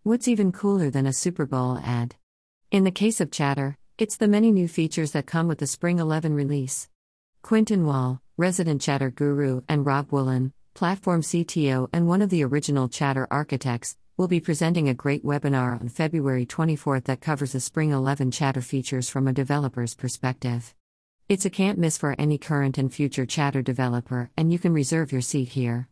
What's even cooler than a Super Bowl ad? In the case of Chatter, it's the many new features that come with the Spring 11 release. Quintin Wall, resident Chatter guru, and Rob Woolen, platform CTO and one of the original Chatter architects, will be presenting a great webinar on February 24th that covers the Spring 11 Chatter features from a developer's perspective. It's a can't miss for any current and future Chatter developer, and you can reserve your seat here.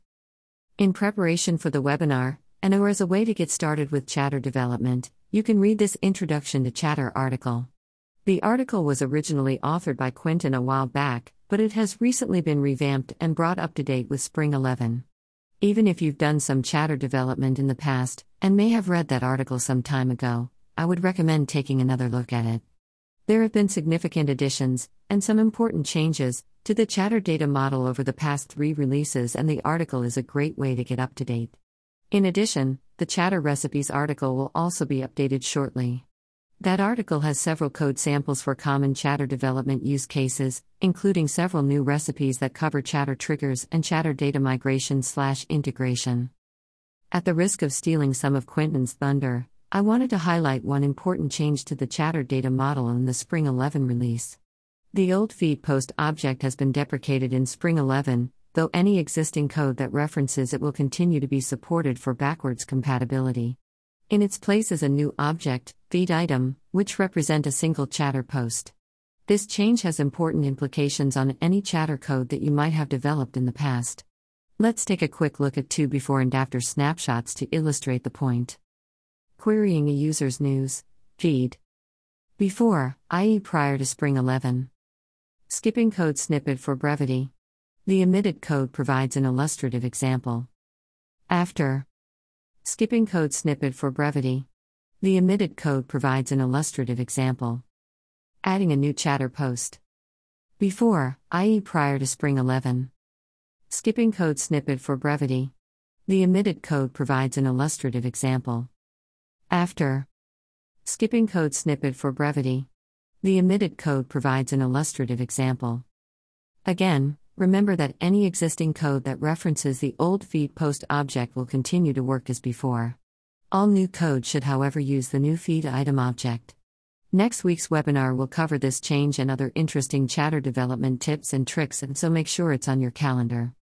In preparation for the webinar, or as a way to get started with Chatter development, you can read this Introduction to Chatter article. The article was originally authored by Quintin a while back, but it has recently been revamped and brought up to date with Spring 11. Even if you've done some Chatter development in the past, and may have read that article some time ago, I would recommend taking another look at it. There have been significant additions, and some important changes, to the Chatter data model over the past 3 releases, and the article is a great way to get up to date. In addition, the Chatter recipes article will also be updated shortly. That article has several code samples for common Chatter development use cases, including several new recipes that cover Chatter triggers and Chatter data migration/integration. At the risk of stealing some of Quintin's thunder, I wanted to highlight one important change to the Chatter data model in the Spring 11 release. The old feed post object has been deprecated in Spring 11, though any existing code that references it will continue to be supported for backwards compatibility. In its place is a new object, feed item, which represent a single Chatter post. This change has important implications on any Chatter code that you might have developed in the past. Let's take a quick look at 2 before and after snapshots to illustrate the point. Querying a user's news feed. Before, i.e. prior to Spring 11. Skipping code snippet for brevity. The omitted code provides an illustrative example. After. Skipping code snippet for brevity. The omitted code provides an illustrative example. Adding a new Chatter post. Before, i.e. prior to Spring 11. Skipping code snippet for brevity. The omitted code provides an illustrative example. After. Skipping code snippet for brevity. The omitted code provides an illustrative example. Again, remember that any existing code that references the old feed post object will continue to work as before. All new code should, however, use the new feed item object. Next week's webinar will cover this change and other interesting Chatter development tips and tricks, and so make sure it's on your calendar.